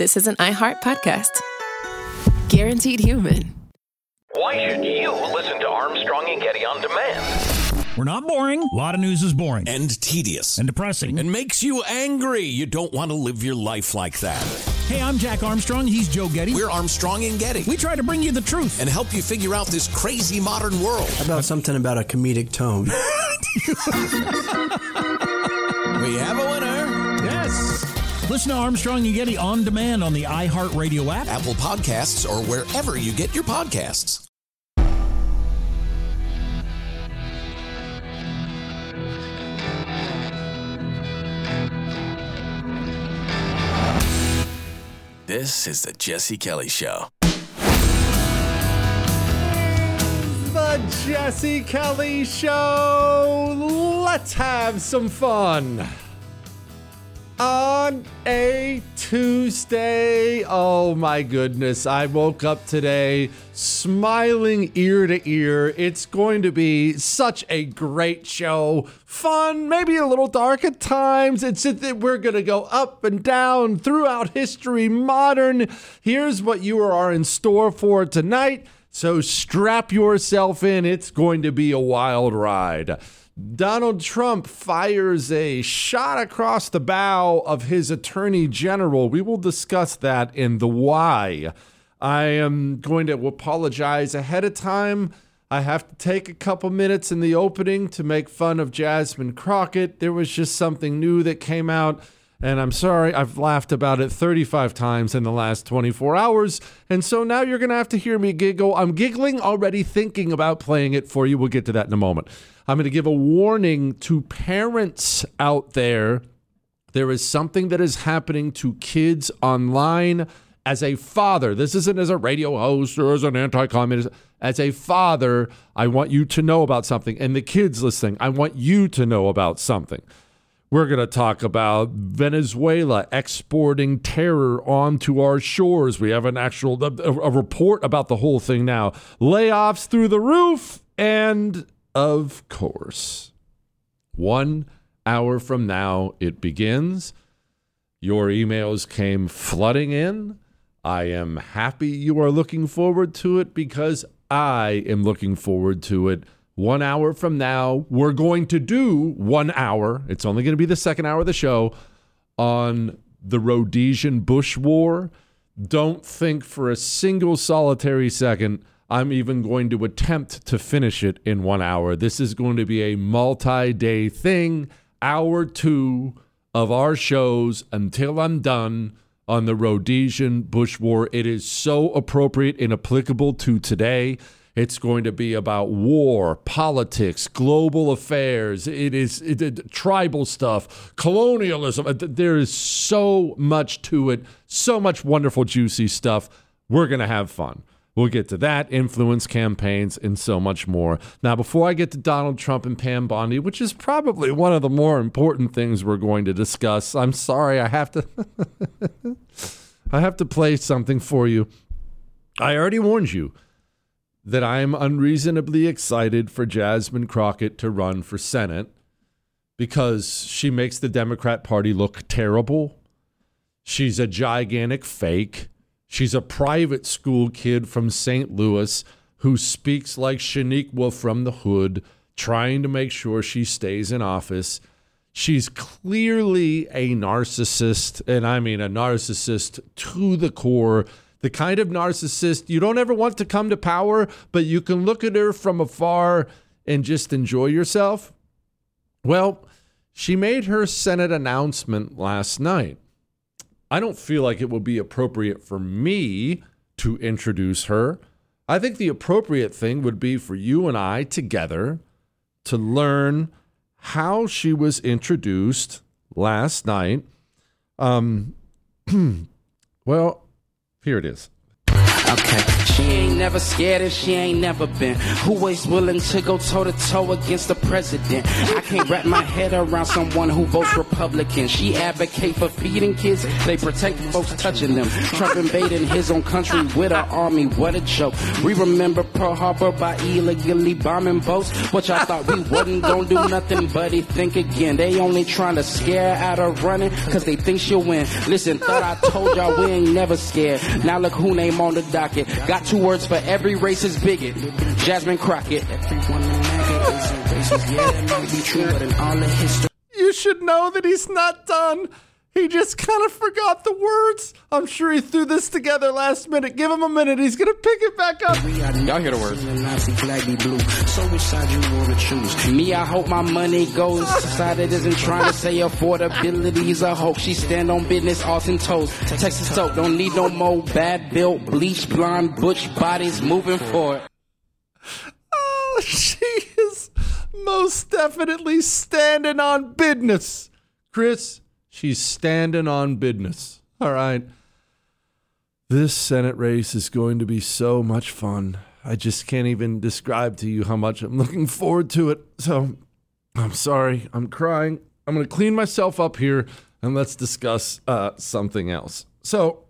this is an iHeart podcast. Guaranteed human. Why should you listen to Armstrong and Getty on demand? We're not boring. A lot of news is boring. And tedious. And depressing. And makes you angry. You don't want to live your life like that. Hey, I'm Jack Armstrong. He's Joe Getty. We're Armstrong and Getty. We try to bring you the truth. And help you figure out this crazy modern world. How about something about a comedic tone? We have a winner. Yes. Listen to Armstrong and Getty on demand on the iHeartRadio app, Apple Podcasts, or wherever you get your podcasts. This is the Jesse Kelly Show. The Jesse Kelly Show. Let's have some fun. On a Tuesday, oh my goodness, I woke up today smiling ear to ear. It's going to be such a great show. Fun, maybe a little dark at times. We're going to go up and down throughout history, modern. Here's what you are in store for tonight. So strap yourself in. It's going to be a wild ride. Donald Trump fires a shot across the bow of his attorney general. We will discuss that in the why. I am going to apologize ahead of time. I have to take a couple minutes in the opening to make fun of Jasmine Crockett. There was just something new that came out, and I'm sorry, I've laughed about it 35 times in the last 24 hours, and so now you're going to have to hear me giggle. I'm giggling already thinking about playing it for you. We'll get to that in a moment. I'm going to give a warning to parents out there. There is something that is happening to kids online. As a father, this isn't as a radio host or as an anti-communist. As a father, I want you to know about something. And the kids listening, I want you to know about something. We're going to talk about Venezuela exporting terror onto our shores. We have a report about the whole thing now. Layoffs through the roof. And of course, 1 hour from now, it begins. Your emails came flooding in. I am happy you are looking forward to it because I am looking forward to it. 1 hour from now, we're going to do 1 hour. It's only going to be the second hour of the show on the Rhodesian Bush War. Don't think for a single solitary second I'm even going to attempt to finish it in 1 hour. This is going to be a multi-day thing. Hour 2 of our shows until I'm done on the Rhodesian Bush War. It is so appropriate and applicable to today. It's going to be about war, politics, global affairs. It is tribal stuff, colonialism. There is so much to it, so much wonderful, juicy stuff. We're going to have fun. We'll get to that, influence campaigns, and so much more. Now, before I get to Donald Trump and Pam Bondi, which is probably one of the more important things we're going to discuss, I'm sorry, I have to I have to play something for you. I already warned you that I am unreasonably excited for Jasmine Crockett to run for Senate because she makes the Democrat Party look terrible. She's a gigantic fake. She's a private school kid from St. Louis who speaks like Shaniqua from the hood, trying to make sure she stays in office. She's clearly a narcissist, and I mean a narcissist to the core. The kind of narcissist you don't ever want to come to power, but you can look at her from afar and just enjoy yourself. Well, she made her Senate announcement last night. I don't feel like it would be appropriate for me to introduce her. I think the appropriate thing would be for you and I together to learn how she was introduced last night. Well, here it is. Okay. She ain't never scared and she ain't never been. Who is willing to go toe to toe against the president? I can't wrap my head around someone who votes Republican. She advocate for feeding kids, they protect folks touching them. Trump invading his own country with an army, what a joke. We remember Pearl Harbor by illegally bombing boats, but y'all thought we wasn't gonna do nothing, buddy, think again. They only trying to scare out of running, cause they think she'll win. Listen, thought I told y'all we ain't never scared. Now look who name on the docket. Got 2 words for every racist bigot. Jasmine Crockett. Everyone in MAGA is a racist. Yeah, that might be true, but in all the history. You should know that he's not done. He just kind of forgot the words. I'm sure he threw this together last minute. Give him a minute. He's going to pick it back up. Y'all hear the words. So which side you want to choose? Me, I hope my money goes. Side that isn't trying to say affordability is a hope. She stand on business, arts and toes. Texas soap, don't need no more bad built, bleach, blonde, butch bodies moving forward. Oh, she is most definitely standing on business. Chris, she's standing on business. All right. This Senate race is going to be so much fun. I just can't even describe to you how much I'm looking forward to it. So I'm sorry. I'm crying. I'm going to clean myself up here and let's discuss something else. So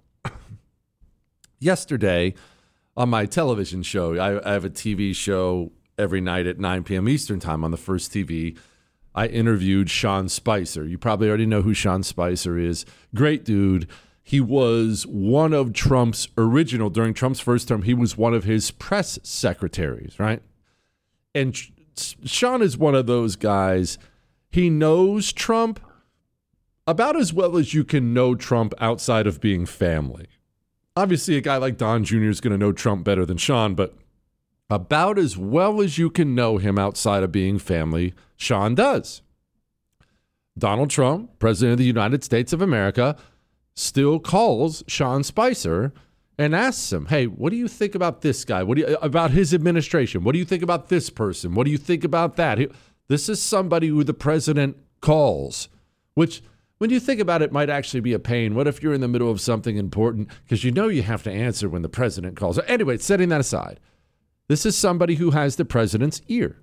yesterday on my television show, I have a TV show every night at 9 p.m. Eastern time on the First TV. I interviewed Sean Spicer. You probably already know who Sean Spicer is. Great dude. He was one of Trump's original, during Trump's first term, he was one of his press secretaries, right? And Sean is one of those guys, he knows Trump about as well as you can know Trump outside of being family. Obviously, a guy like Don Jr. is going to know Trump better than Sean, but about as well as you can know him outside of being family, Sean does. Donald Trump, President of the United States of America, still calls Sean Spicer and asks him, hey, what do you think about this guy? What do you about his administration? What do you think about this person? What do you think about that? This is somebody who the president calls, which when you think about it might actually be a pain. What if you're in the middle of something important? Because you know you have to answer when the president calls. Anyway, setting that aside, this is somebody who has the president's ear.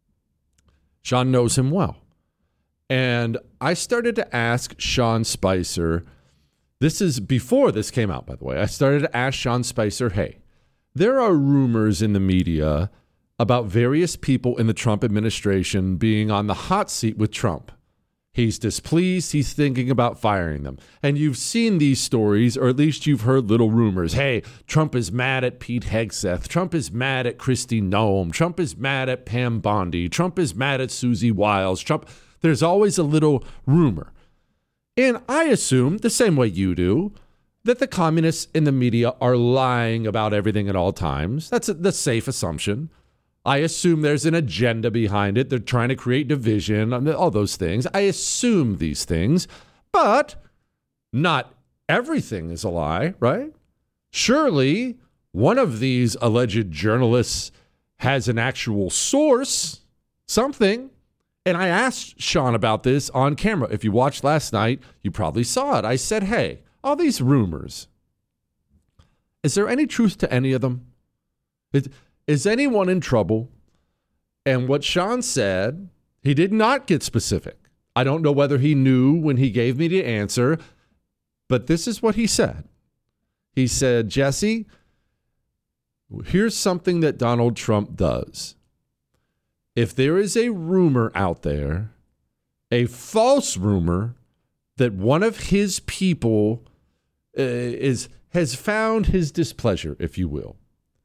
Sean knows him well. And I started to ask Sean Spicer, this is before this came out, by the way. I started to ask Sean Spicer, hey, there are rumors in the media about various people in the Trump administration being on the hot seat with Trump. He's displeased. He's thinking about firing them. And you've seen these stories, or at least you've heard little rumors. Hey, Trump is mad at Pete Hegseth. Trump is mad at Kristi Noem. Trump is mad at Pam Bondi. Trump is mad at Susie Wiles. Trump. There's always a little rumor. And I assume, the same way you do, that the communists in the media are lying about everything at all times. That's the safe assumption. I assume there's an agenda behind it. They're trying to create division, all those things. I assume these things, but not everything is a lie, right? Surely one of these alleged journalists has an actual source, something. And I asked Sean about this on camera. If you watched last night, you probably saw it. I said, hey, all these rumors, is there any truth to any of them? Is anyone in trouble? And what Sean said, he did not get specific. I don't know whether he knew when he gave me the answer, but this is what he said. He said, Jesse, here's something that Donald Trump does. If there is a rumor out there, a false rumor, that one of his people has found his displeasure, if you will,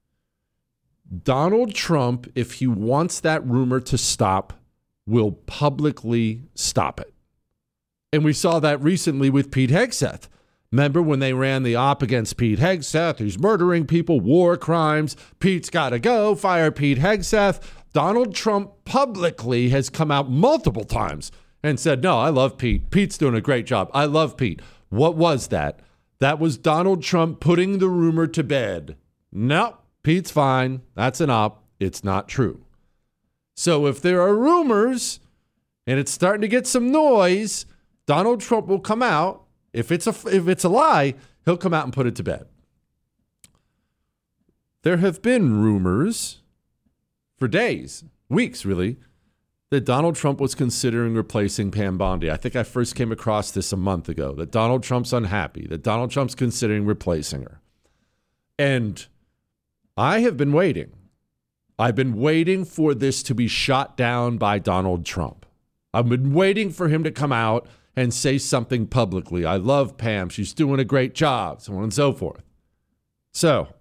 Donald Trump, if he wants that rumor to stop, will publicly stop it. And we saw that recently with Pete Hegseth. Remember when they ran the op against Pete Hegseth? He's murdering people, war crimes. Pete's got to go. Fire Pete Hegseth. Donald Trump publicly has come out multiple times and said, no, I love Pete. Pete's doing a great job. I love Pete. What was that? That was Donald Trump putting the rumor to bed. No, Pete's fine. That's an op. It's not true. So if there are rumors and it's starting to get some noise, Donald Trump will come out. If it's a lie, he'll come out and put it to bed. there have been rumors for days, weeks really, that Donald Trump was considering replacing Pam Bondi. I think I first came across this a month ago, that Donald Trump's unhappy, that Donald Trump's considering replacing her. And I have been waiting. I've been waiting for this to be shot down by Donald Trump. I've been waiting for him to come out and say something publicly. I love Pam. She's doing a great job, so on and so forth. So,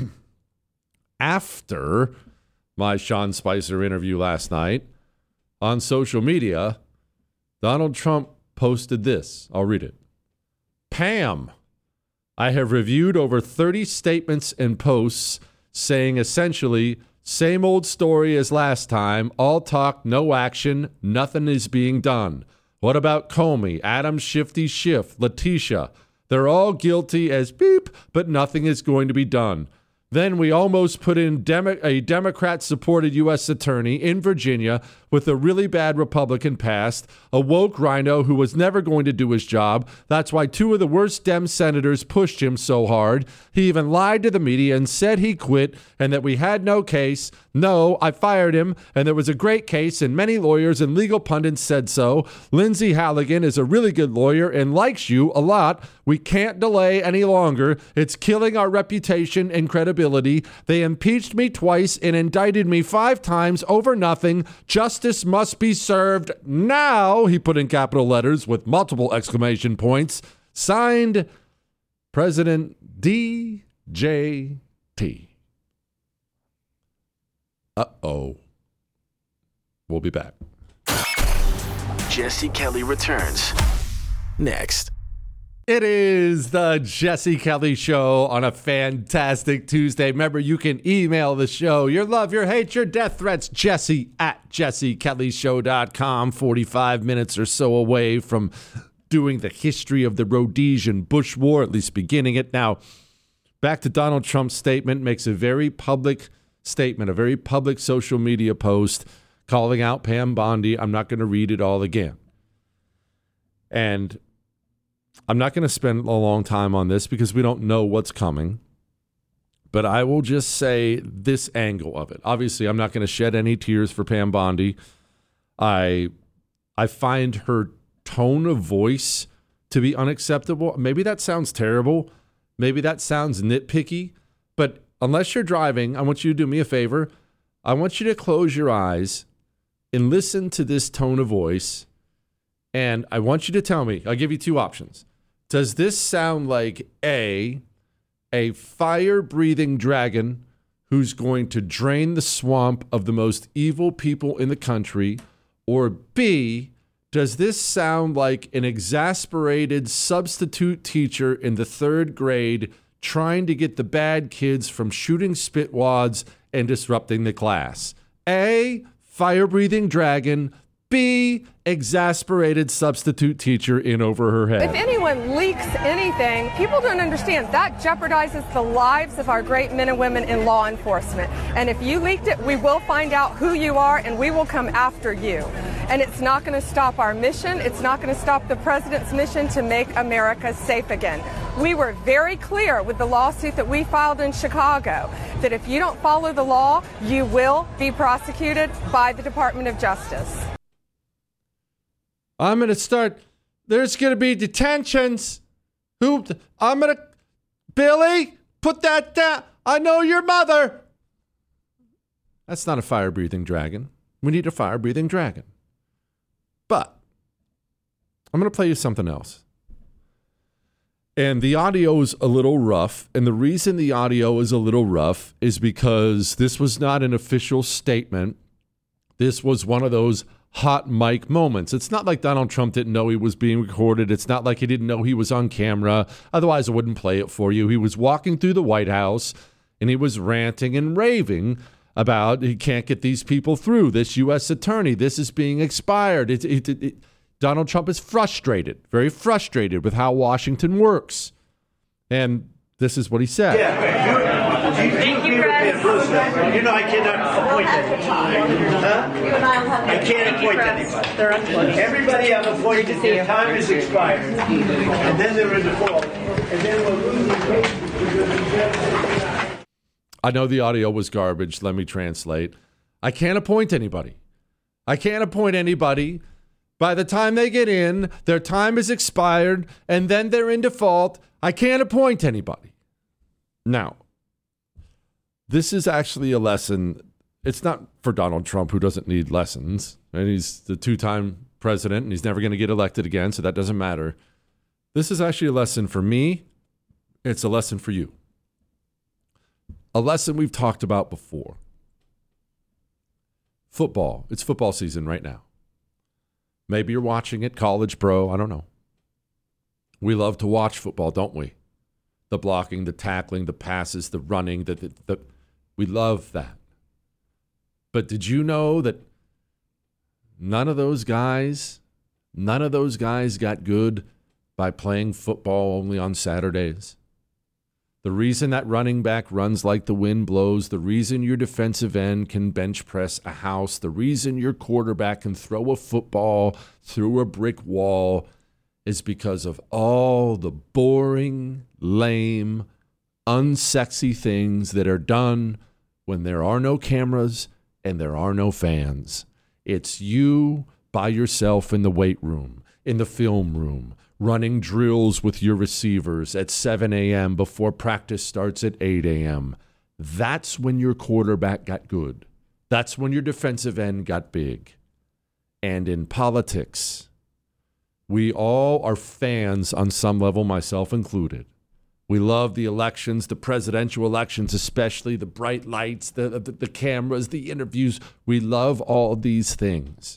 after my Sean Spicer interview last night on social media, Donald Trump posted this. I'll read it. Pam, I have reviewed over 30 statements and posts saying essentially, same old story as last time, all talk, no action, nothing is being done. What about Comey, Adam Shifty Schiff, Letitia? They're all guilty as beep, but nothing is going to be done. Then we almost put in a Democrat-supported U.S. attorney in Virginia with a really bad Republican past, a woke rhino who was never going to do his job. That's why 2 of the worst Dem senators pushed him so hard. He even lied to the media and said he quit and that we had no case. No, I fired him, and there was a great case, and many lawyers and legal pundits said so. Lindsey Halligan is a really good lawyer and likes you a lot. We can't delay any longer. It's killing our reputation and credibility. They impeached me twice and indicted me 5 times over nothing. Justice must be served now, he put in capital letters with multiple exclamation points. Signed, President DJT. Uh-oh. We'll be back. Jesse Kelly returns next. It is the Jesse Kelly Show on a fantastic Tuesday. Remember, you can email the show your love, your hate, your death threats, jesse@jessekellyshow.com. 45 minutes or so away from doing the history of the Rhodesian Bush War, at least beginning it. Now, back to Donald Trump's statement, makes a very public statement, a very public social media post calling out Pam Bondi. I'm not going to read it all again. And I'm not going to spend a long time on this because we don't know what's coming. But I will just say this angle of it. Obviously, I'm not going to shed any tears for Pam Bondi. I find her tone of voice to be unacceptable. Maybe that sounds terrible. Maybe that sounds nitpicky. But unless you're driving, I want you to do me a favor. I want you to close your eyes and listen to this tone of voice. And I want you to tell me, I'll give you 2 options. Does this sound like A, fire-breathing dragon who's going to drain the swamp of the most evil people in the country? Or B, does this sound like an exasperated substitute teacher in the 3rd grade trying to get the bad kids from shooting spitwads and disrupting the class? A, fire-breathing dragon. B, exasperated substitute teacher in over her head. If anyone leaks anything, people don't understand that jeopardizes the lives of our great men and women in law enforcement. And if you leaked it, we will find out who you are and we will come after you. And it's not going to stop our mission. It's not going to stop the president's mission to make America safe again. We were very clear with the lawsuit that we filed in Chicago that if you don't follow the law, you will be prosecuted by the Department of Justice. I'm going to start. There's going to be detentions. Billy, put that down. I know your mother. That's not a fire-breathing dragon. We need a fire-breathing dragon. But I'm going to play you something else. And the audio is a little rough. And the reason the audio is a little rough is because this was not an official statement. This was one of those hot mic moments. It's not like Donald Trump didn't know he was being recorded. It's not like he didn't know he was on camera. Otherwise, I wouldn't play it for you. He was walking through the White House and he was ranting and raving about he can't get these people through. This U.S. attorney, this is being expired. Donald Trump is frustrated, very frustrated with how Washington works. And this is what he said. Thank you, Chris. You know I cannot appoint anybody. I can't appoint anybody. They're unfortunate. Everybody I've appointed, their time is expired. And then they're in default. And then we'll lose the case. I know the audio was garbage. Let me translate. I can't appoint anybody. I can't appoint anybody. By the time they get in, their time is expired, and then they're in default. I can't appoint anybody. Now, this is actually a lesson. It's not for Donald Trump, who doesn't need lessons. And he's the 2-time president, and he's never going to get elected again, so that doesn't matter. This is actually a lesson for me. It's a lesson for you. A lesson we've talked about before. Football. It's football season right now. Maybe you're watching it, college, pro, I don't know. We love to watch football, don't we? The blocking, the tackling, the passes, the running, we love that. But did you know that none of those guys got good by playing football only on Saturdays? The reason that running back runs like the wind blows, the reason your defensive end can bench press a house, the reason your quarterback can throw a football through a brick wall is because of all the boring, lame, unsexy things that are done when there are no cameras and there are no fans. It's you by yourself in the weight room, in the film room, running drills with your receivers at 7 a.m. before practice starts at 8 a.m. That's when your quarterback got good. That's when your defensive end got big. And in politics, we all are fans on some level, myself included. We love the elections, the presidential elections, especially the bright lights, the cameras, the interviews. We love all these things.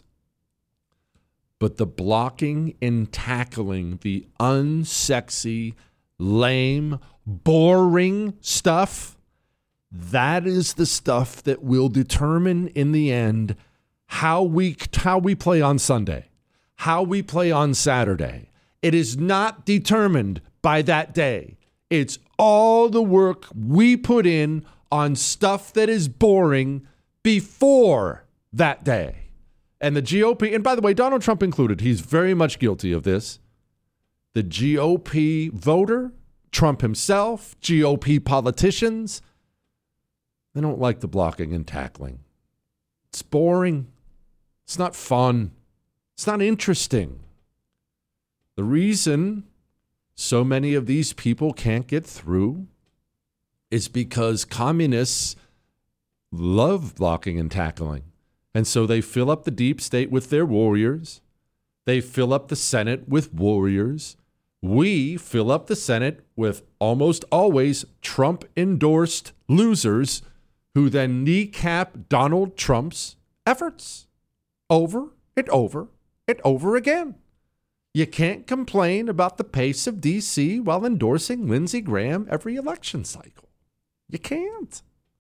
But the blocking and tackling, the unsexy, lame, boring stuff, that is the stuff that will determine in the end how we play on Sunday, how we play on Saturday. It is not determined by that day. It's all the work we put in on stuff that is boring before that day. And the GOP, and by the way, Donald Trump included, he's very much guilty of this. The GOP voter, Trump himself, GOP politicians, they don't like the blocking and tackling. It's boring. It's not fun. It's not interesting. The reason so many of these people can't get through is because communists love blocking and tackling. And so they fill up the deep state with their warriors. They fill up the Senate with warriors. We fill up the Senate with almost always Trump-endorsed losers who then kneecap Donald Trump's efforts over and over and over again. You can't complain about the pace of D.C. while endorsing Lindsey Graham every election cycle. You can't.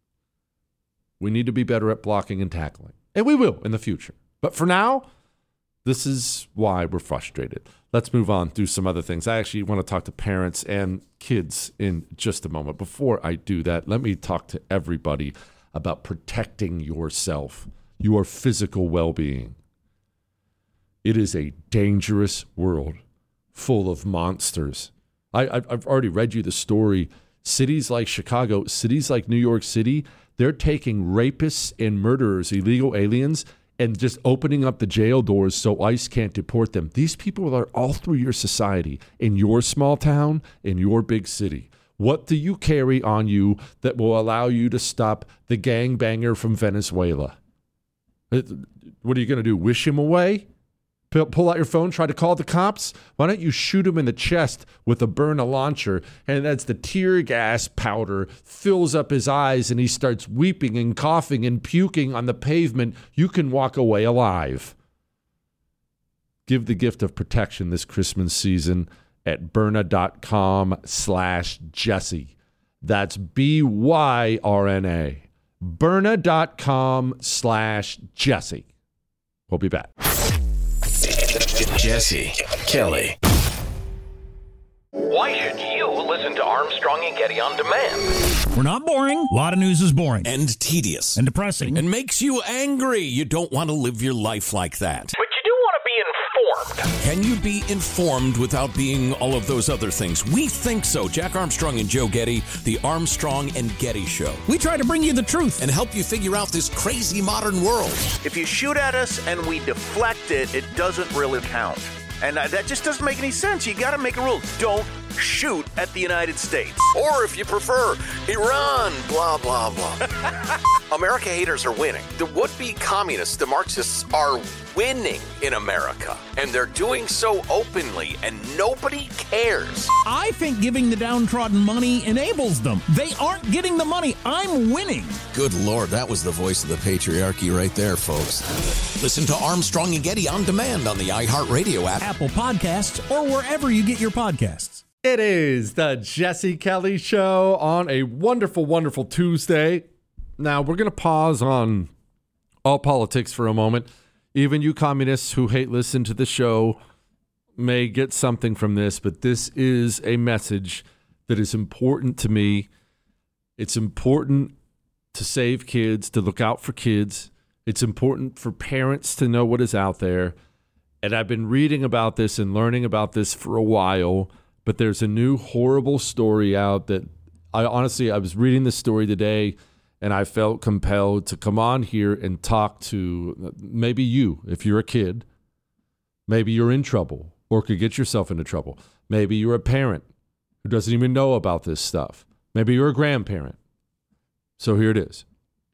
We need to be better at blocking and tackling. And we will in the future. But for now, this is why we're frustrated. Let's move on, do some other things. I actually want to talk to parents and kids in just a moment. Before I do that, let me talk to everybody about protecting yourself, your physical well-being. It is a dangerous world full of monsters. I've already read you the story. Cities like Chicago, cities like New York City, they're taking rapists and murderers, illegal aliens, and just opening up the jail doors so ICE can't deport them. These people are all through your society, in your small town, in your big city. What do you carry on you that will allow you to stop the gangbanger from Venezuela? What are you going to do, wish him away? Pull out your phone, try to call the cops? Why don't you shoot him in the chest with a Byrna launcher, and as the tear gas powder fills up his eyes and he starts weeping and coughing and puking on the pavement, you can walk away alive. Give the gift of protection this Christmas season at Byrna.com/Jesse. That's BYRNA. Byrna.com/Jesse. We'll be back. Jesse Kelly. Why should you listen to Armstrong and Getty on demand? We're not boring. A lot of news is boring. And tedious. And depressing. And makes you angry. You don't want to live your life like that. But you do want to be informed. Can you be informed without being all of those other things? We think so. Jack Armstrong and Joe Getty, the Armstrong and Getty Show. We try to bring you the truth and help you figure out this crazy modern world. If you shoot at us and we deflect it, it doesn't really count. And that just doesn't make any sense. You got to make a rule. Don't shoot at the United States. Or if you prefer, Iran, blah, blah, blah. America haters are winning. The would-be communists, the Marxists, are winning in America. And they're doing so openly, and nobody cares. I think giving the downtrodden money enables them. They aren't getting the money. I'm winning. Good Lord, that was the voice of the patriarchy right there, folks. Listen to Armstrong and Getty on demand on the iHeartRadio app, Apple Podcasts, or wherever you get your podcasts. It is the Jesse Kelly Show on a wonderful, wonderful Tuesday. Now, we're going to pause on all politics for a moment. Even you communists who hate listen to the show may get something from this, but this is a message that is important to me. It's important to save kids, to look out for kids. It's important for parents to know what is out there. And I've been reading about this and learning about this for a while. But there's a new horrible story out that I was reading this story today and I felt compelled to come on here and talk to maybe you, if you're a kid, maybe you're in trouble or could get yourself into trouble. Maybe you're a parent who doesn't even know about this stuff. Maybe you're a grandparent. So here it is.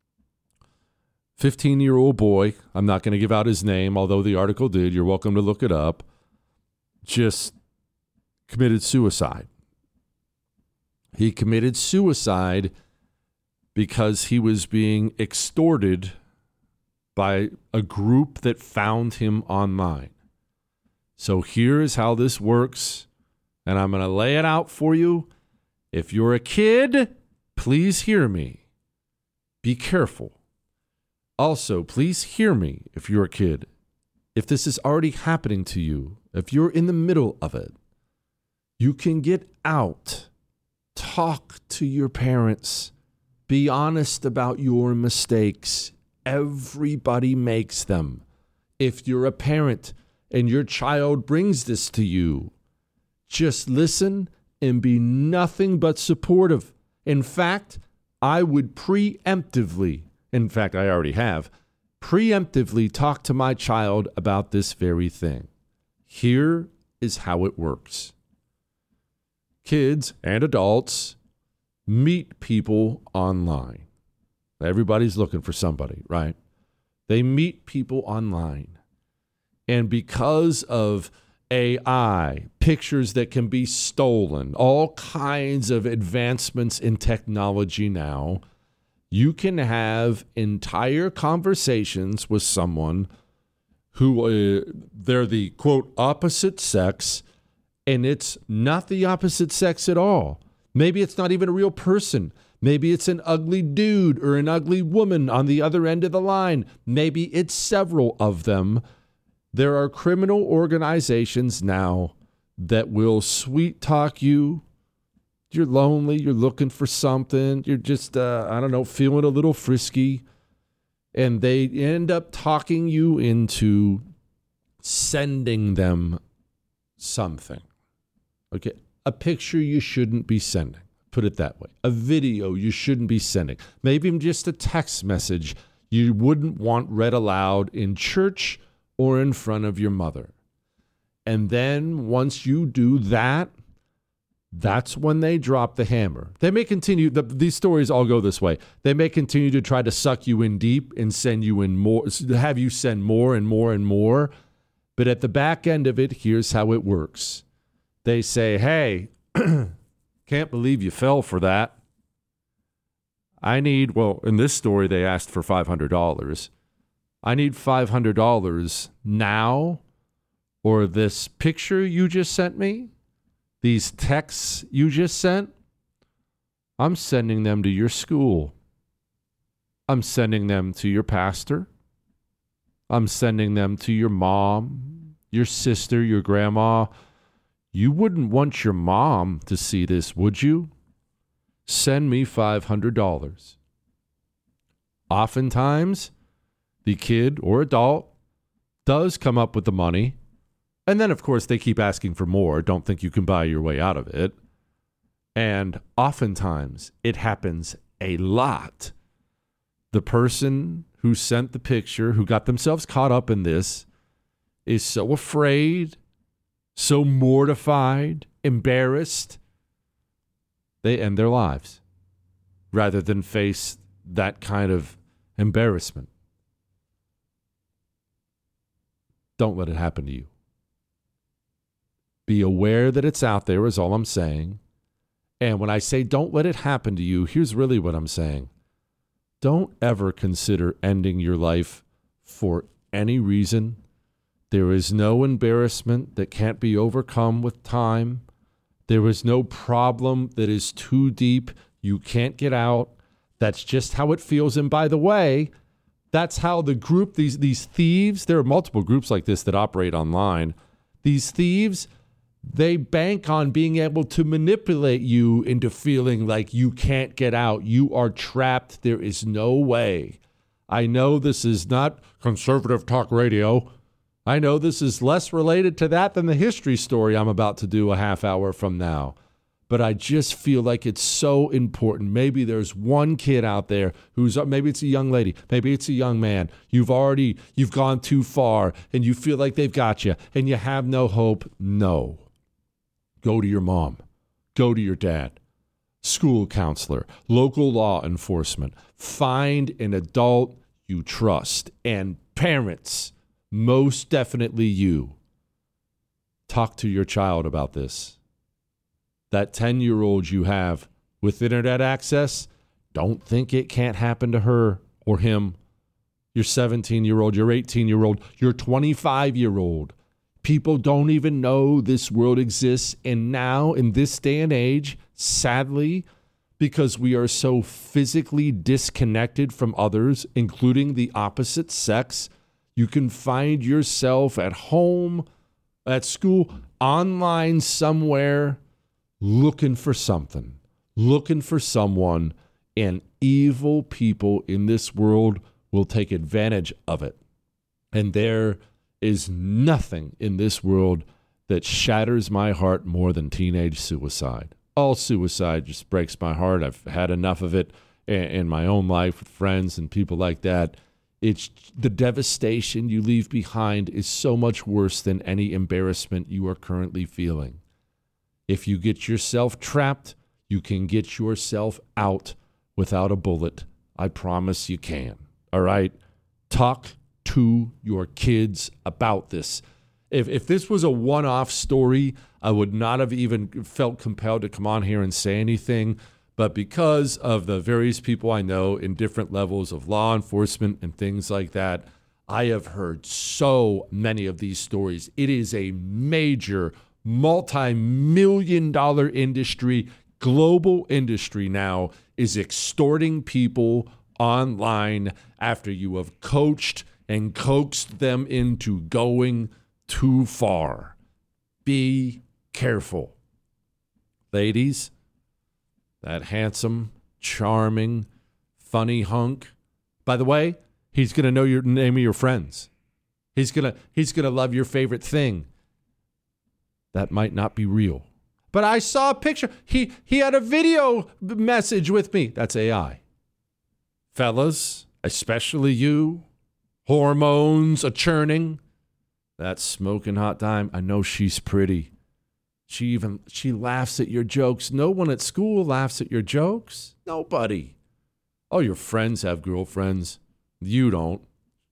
15-year-old boy, I'm not going to give out his name, although the article did. You're welcome to look it up. Just committed suicide. He committed suicide because he was being extorted by a group that found him online. So here is how this works, and I'm going to lay it out for you. If you're a kid, please hear me. Be careful. Also, please hear me if you're a kid. If this is already happening to you, if you're in the middle of it, you can get out, talk to your parents, be honest about your mistakes. Everybody makes them. If you're a parent and your child brings this to you, just listen and be nothing but supportive. In fact, I would preemptively, in fact, I already have, preemptively talk to my child about this very thing. Here is how it works. Kids and adults meet people online. Everybody's looking for somebody, right? They meet people online. And because of AI, pictures that can be stolen, all kinds of advancements in technology now, you can have entire conversations with someone who they're the, quote, opposite sex, and it's not the opposite sex at all. Maybe it's not even a real person. Maybe it's an ugly dude or an ugly woman on the other end of the line. Maybe it's several of them. There are criminal organizations now that will sweet talk you. You're lonely. You're looking for something. You're just, feeling a little frisky. And they end up talking you into sending them something. Okay, a picture you shouldn't be sending. Put it that way. A video you shouldn't be sending. Maybe even just a text message you wouldn't want read aloud in church or in front of your mother. And then once you do that, that's when they drop the hammer. They may continue, these stories all go this way. They may continue to try to suck you in deep and send you in more, have you send more and more and more. But at the back end of it, here's how it works. They say, hey, can't believe you fell for that. In this story, they asked for $500. I need $500 now, or this picture you just sent me, these texts you just sent, I'm sending them to your school. I'm sending them to your pastor. I'm sending them to your mom, your sister, your grandma. You wouldn't want your mom to see this, would you? Send me $500. Oftentimes, the kid or adult does come up with the money, And then, of course, they keep asking for more. Don't think you can buy your way out of it. And oftentimes, it happens a lot. The person who sent the picture, who got themselves caught up in this, is so afraid, so mortified, embarrassed, they end their lives rather than face that kind of embarrassment. Don't let it happen to you. Be aware that it's out there is all I'm saying. And when I say don't let it happen to you, here's really what I'm saying. Don't ever consider ending your life for any reason. There is no embarrassment that can't be overcome with time. There is no problem that is too deep you can't get out. That's just how it feels. And by the way, that's how the group, these thieves, there are multiple groups like this that operate online. These thieves, they bank on being able to manipulate you into feeling like you can't get out. You are trapped. There is no way. I know this is not conservative talk radio. I know this is less related to that than the history story I'm about to do a half hour from now. But I just feel like it's so important. Maybe there's one kid out there maybe it's a young lady, maybe it's a young man. You've gone too far and you feel like they've got you and you have no hope. No. Go to your mom. Go to your dad. School counselor, local law enforcement. Find an adult you trust. And parents, most definitely you. Talk to your child about this. That 10-year-old you have with internet access, don't think it can't happen to her or him. Your 17-year-old, your 18-year-old, your 25-year-old. People don't even know this world exists. And now, in this day and age, sadly, because we are so physically disconnected from others, including the opposite sex, you can find yourself at home, at school, online somewhere, looking for something, looking for someone, and evil people in this world will take advantage of it. And there is nothing in this world that shatters my heart more than teenage suicide. All suicide just breaks my heart. I've had enough of it in my own life with friends and people like that. It's the devastation you leave behind is so much worse than any embarrassment you are currently feeling. If you get yourself trapped, you can get yourself out without a bullet. I promise you can. All right? Talk to your kids about this. If this was a one-off story, I would not have even felt compelled to come on here and say anything. But because of the various people I know in different levels of law enforcement and things like that, I have heard so many of these stories. It is a major multi-million-dollar industry, global industry now, is extorting people online after you have coached and coaxed them into going too far. Be careful. Ladies, that handsome, charming, funny hunk, by the way, he's going to know your name of your friends. He's going to love your favorite thing. That might not be real. But I saw a picture. He had a video message with me. That's AI. Fellas, especially you, hormones a churning. That smoking hot dime. I know she's pretty. She laughs at your jokes. No one at school laughs at your jokes. Nobody. Oh, your friends have girlfriends. You don't.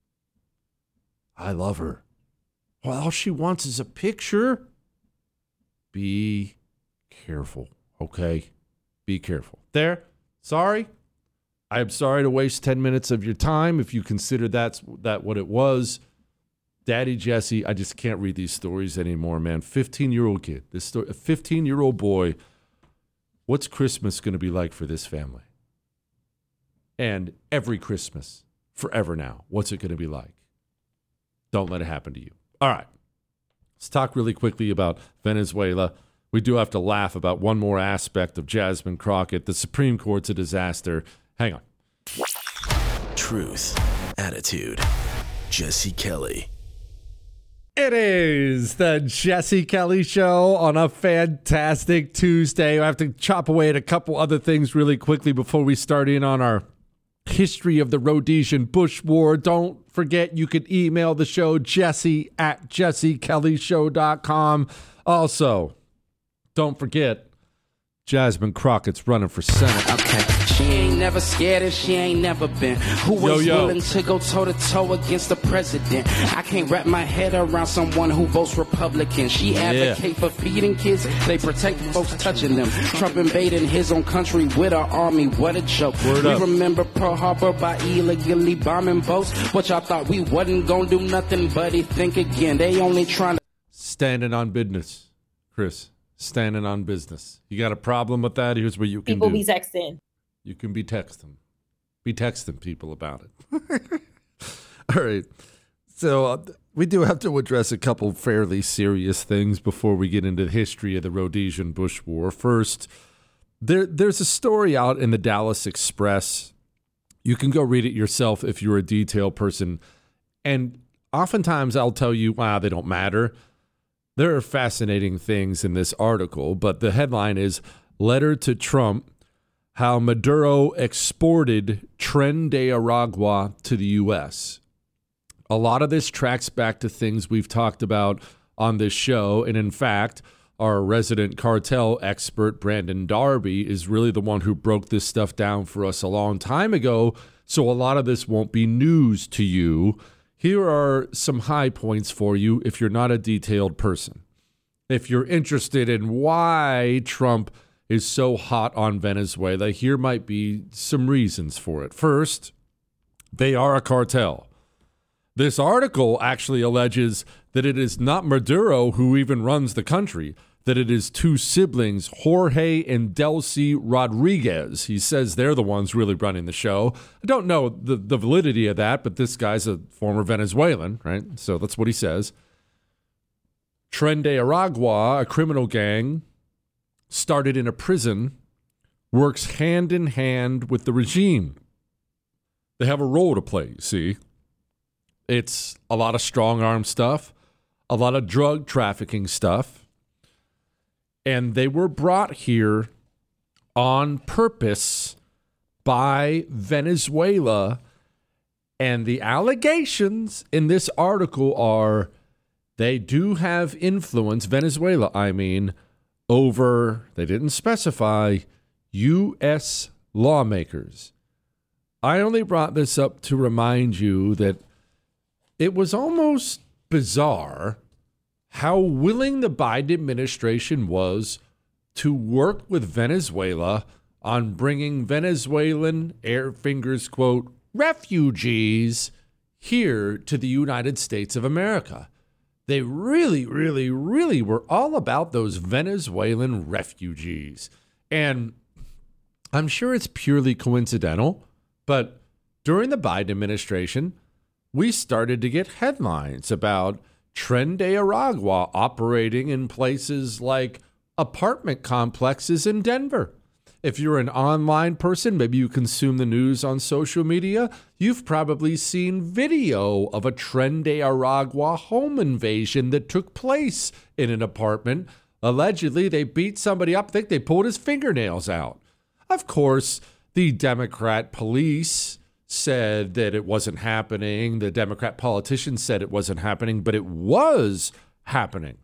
I love her. Well, all she wants is a picture. Be careful, okay? Be careful. There, sorry. I'm sorry to waste 10 minutes of your time if you consider that what it was. Daddy Jesse, I just can't read these stories anymore, man. 15-year-old kid, a 15-year-old boy. What's Christmas going to be like for this family? And every Christmas, forever now, what's it going to be like? Don't let it happen to you. All right. Let's talk really quickly about Venezuela. We do have to laugh about one more aspect of Jasmine Crockett. The Supreme Court's a disaster. Hang on. Truth, attitude, Jesse Kelly. It is the Jesse Kelly Show on a fantastic Tuesday. I have to chop away at a couple other things really quickly before we start in on our history of the Rhodesian Bush War. Don't forget, you can email the show, jesse@jessekellyshow.com. Also, don't forget, Jasmine Crockett's running for Senate. Okay. She ain't never scared and she ain't never been. Who is willing to go toe-to-toe against the president? I can't wrap my head around someone who votes Republican. She advocate for feeding kids. They protect folks touching them. Trump invading his own country with our army. What a joke. We remember Pearl Harbor by illegally bombing boats. But y'all thought we wasn't gonna do nothing, buddy. Think again. They only trying to... Standing on business, Chris. Standing on business. You got a problem with that? Here's what you can do. People be texting. You can be texting. Be texting people about it. All right. So we do have to address a couple fairly serious things before we get into the history of the Rhodesian Bush War. First, there's a story out in the Dallas Express. You can go read it yourself if you're a detail person. And oftentimes I'll tell you, wow, they don't matter. There are fascinating things in this article, but the headline is Letter to Trump, How Maduro Exported Tren de Aragua to the U.S. A lot of this tracks back to things we've talked about on this show, and in fact, our resident cartel expert, Brandon Darby, is really the one who broke this stuff down for us a long time ago, so a lot of this won't be news to you. Here are some high points for you if you're not a detailed person. If you're interested in why Trump is so hot on Venezuela, here might be some reasons for it. First, they are a cartel. This article actually alleges that it is not Maduro who even runs the country, that it is two siblings, Jorge and Delcy Rodriguez. He says they're the ones really running the show. I don't know the validity of that, but this guy's a former Venezuelan, right? So that's what he says. Tren de Aragua, a criminal gang, started in a prison, works hand in hand with the regime. They have a role to play, you see. It's a lot of strong arm stuff, a lot of drug trafficking stuff. And they were brought here on purpose by Venezuela. And the allegations in this article are they do have influence, Venezuela, over, they didn't specify, U.S. lawmakers. I only brought this up to remind you that it was almost bizarre how willing the Biden administration was to work with Venezuela on bringing Venezuelan, air fingers, quote, refugees here to the United States of America. They really, really, really were all about those Venezuelan refugees. And I'm sure it's purely coincidental, but during the Biden administration, we started to get headlines about Tren de Aragua operating in places like apartment complexes in Denver. If you're an online person, maybe you consume the news on social media, you've probably seen video of a Tren de Aragua home invasion that took place in an apartment. Allegedly, they beat somebody up. I think they pulled his fingernails out. Of course, the Democrat police said that it wasn't happening. The Democrat politicians said it wasn't happening, but it was happening.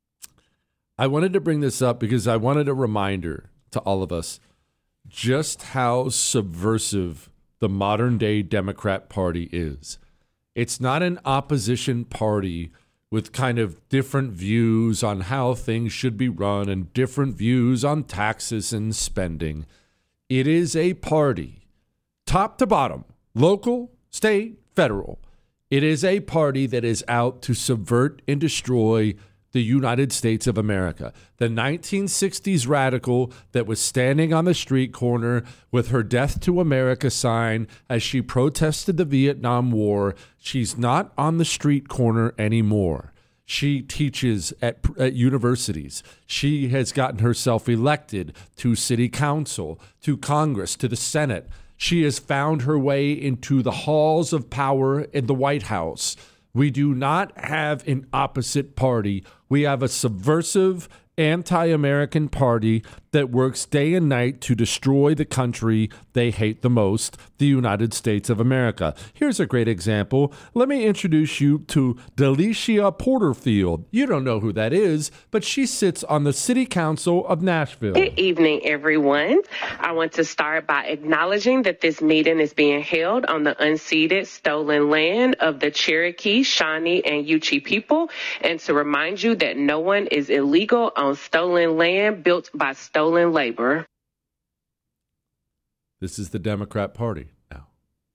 I wanted to bring this up because I wanted a reminder to all of us just how subversive the modern day Democrat Party is. It's not an opposition party with kind of different views on how things should be run and different views on taxes and spending. It is a party, top to bottom, local, state, federal. It is a party that is out to subvert and destroy the United States of America. The 1960s radical that was standing on the street corner with her Death to America sign as she protested the Vietnam War. She's not on the street corner anymore. She teaches at universities. She has gotten herself elected to city council, to Congress, to the Senate. She has found her way into the halls of power in the White House. We do not have an opposite party. We have a subversive, anti-American party that works day and night to destroy the country they hate the most, the United States of America. Here's a great example. Let me introduce you to Delicia Porterfield. You don't know who that is, but she sits on the City Council of Nashville. Good evening, everyone. I want to start by acknowledging that this meeting is being held on the unceded, stolen land of the Cherokee, Shawnee, and Yuchi people, and to remind you that no one is illegal on stolen land built by stolen labor. This is the Democrat Party now.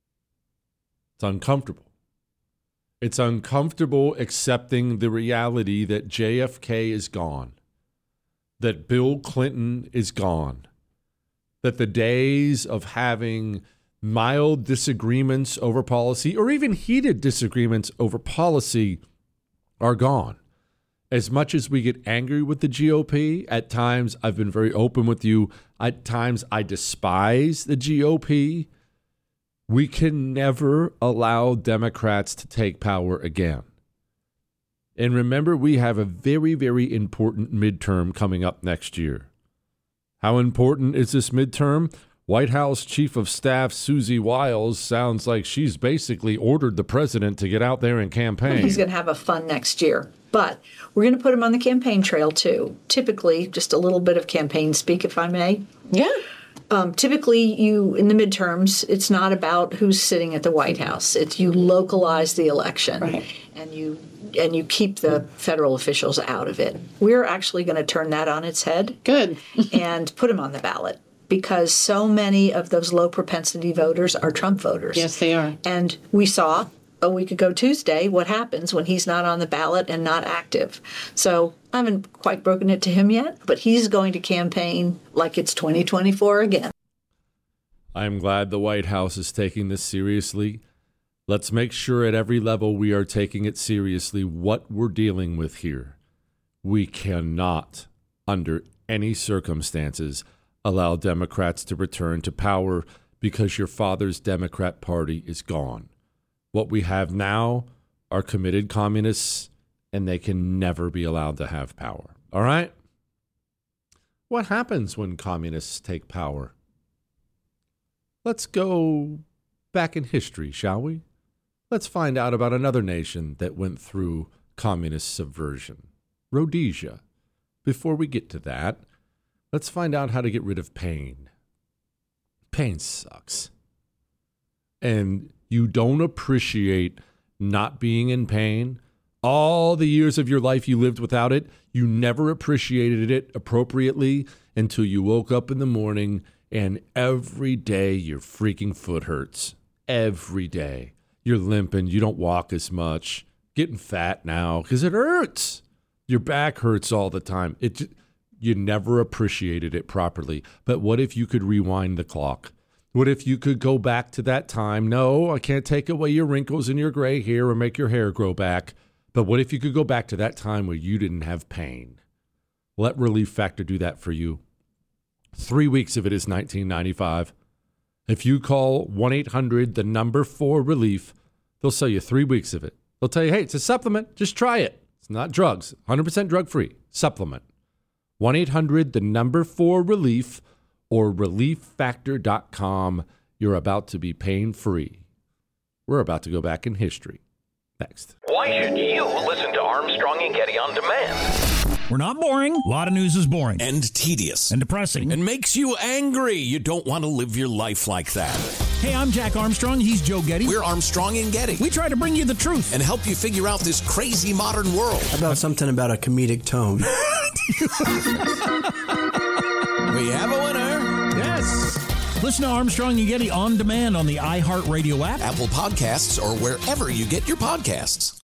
It's uncomfortable. It's uncomfortable accepting the reality that JFK is gone, that Bill Clinton is gone, that the days of having mild disagreements over policy or even heated disagreements over policy are gone. As much as we get angry with the GOP, at times I've been very open with you, at times I despise the GOP, we can never allow Democrats to take power again. And remember, we have a very, very important midterm coming up next year. How important is this midterm? White House Chief of Staff Susie Wiles sounds like she's basically ordered the president to get out there and campaign. He's going to have a fun next year. But we're going to put him on the campaign trail, too. Typically, just a little bit of campaign speak, if I may. Yeah. Typically, in the midterms, it's not about who's sitting at the White House. It's you localize the election, right, and you keep the federal officials out of it. We're actually going to turn that on its head. Good. And put him on the ballot, because so many of those low propensity voters are Trump voters. Yes, they are. And we saw a week ago Tuesday what happens when he's not on the ballot and not active. So I haven't quite broken it to him yet, but he's going to campaign like it's 2024 again. I'm glad the White House is taking this seriously. Let's make sure at every level we are taking it seriously what we're dealing with here. We cannot, under any circumstances, allow Democrats to return to power because your father's Democrat Party is gone. What we have now are committed communists, and they can never be allowed to have power. All right? What happens when communists take power? Let's go back in history, shall we? Let's find out about another nation that went through communist subversion, Rhodesia. Before we get to that, let's find out how to get rid of pain. Pain sucks. And you don't appreciate not being in pain. All the years of your life you lived without it, you never appreciated it appropriately until you woke up in the morning and every day your freaking foot hurts. Every day. You're limping. You don't walk as much. Getting fat now because it hurts. Your back hurts all the time. You never appreciated it properly. But what if you could rewind the clock? What if you could go back to that time? No, I can't take away your wrinkles and your gray hair or make your hair grow back. But what if you could go back to that time where you didn't have pain? Let Relief Factor do that for you. 3 weeks of it is $19.95. If you call 1-800-4RELIEF, they'll sell you 3 weeks of it. They'll tell you, hey, it's a supplement. Just try it. It's not drugs. 100% drug-free. Supplement. 1-800-4RELIEF or ReliefFactor.com. You're about to be pain-free. We're about to go back in history. Next. Why should you listen to Armstrong and Getty on demand? We're not boring. A lot of news is boring. And tedious. And depressing. And makes you angry. You don't want to live your life like that. Hey, I'm Jack Armstrong. He's Joe Getty. We're Armstrong and Getty. We try to bring you the truth. And help you figure out this crazy modern world. How about something about a comedic tone? We have a winner. Yes. Listen to Armstrong and Getty on demand on the iHeartRadio app, Apple Podcasts, or wherever you get your podcasts.